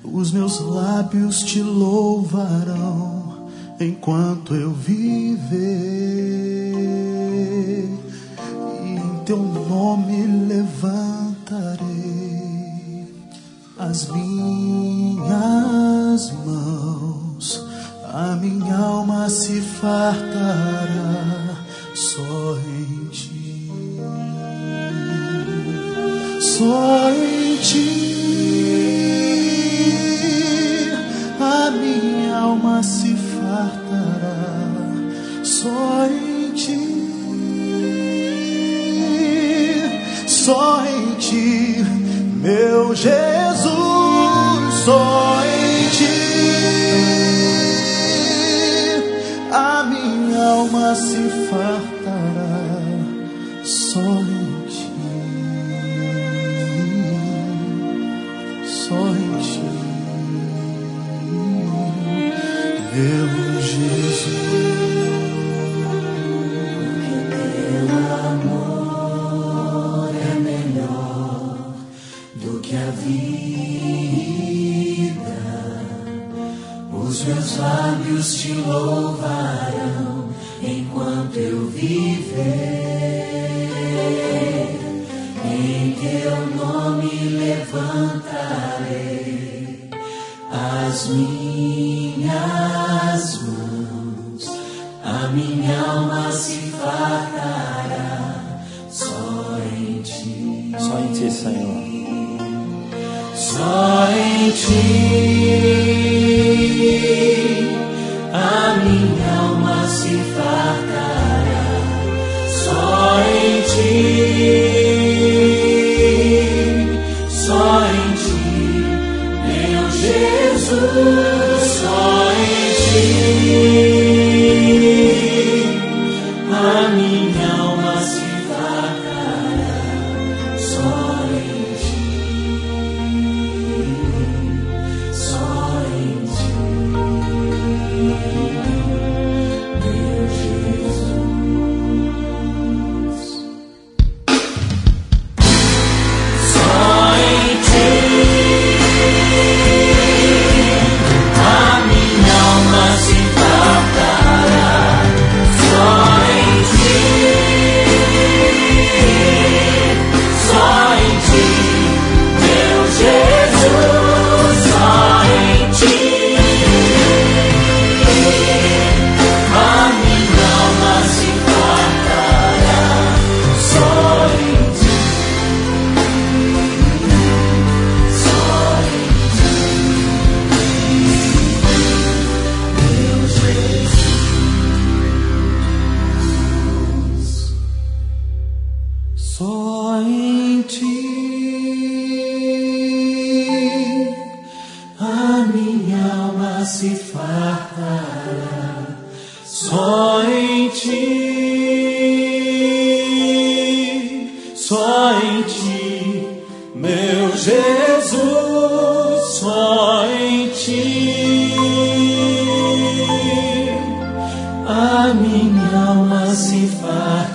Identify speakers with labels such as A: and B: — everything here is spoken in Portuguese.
A: Os meus lábios te louvarão enquanto eu viver, e em teu nome levantarei as minhas mãos. A minha alma se fartará só em ti, só em ti. A minha alma se fartará só em ti, só em ti, meu Jesus, só em ti. A minha alma se fartará só em ti, só em ti, meu Jesus.
B: Teu amor é melhor do que a vida. Os meus lábios te louvarão enquanto eu viver. Em teu nome levantarei as minhas mãos. A minha alma se fartará só em ti.
C: Só em ti, Senhor.
B: Só em ti. A minha alma se fartará só em ti. Só em ti, meu Jesus, só em ti. A minha alma se fartará só em ti, só em ti, meu Jesus. Só em ti. A minha alma se fartará só em ti, só em ti, meu Jesus, só em ti. A minha alma se fartará só em ti, só em ti, meu Jesus. Só em ti a minha alma se fartará. Só em ti, só em ti, meu Jesus, só em ti. A minha alma se fartará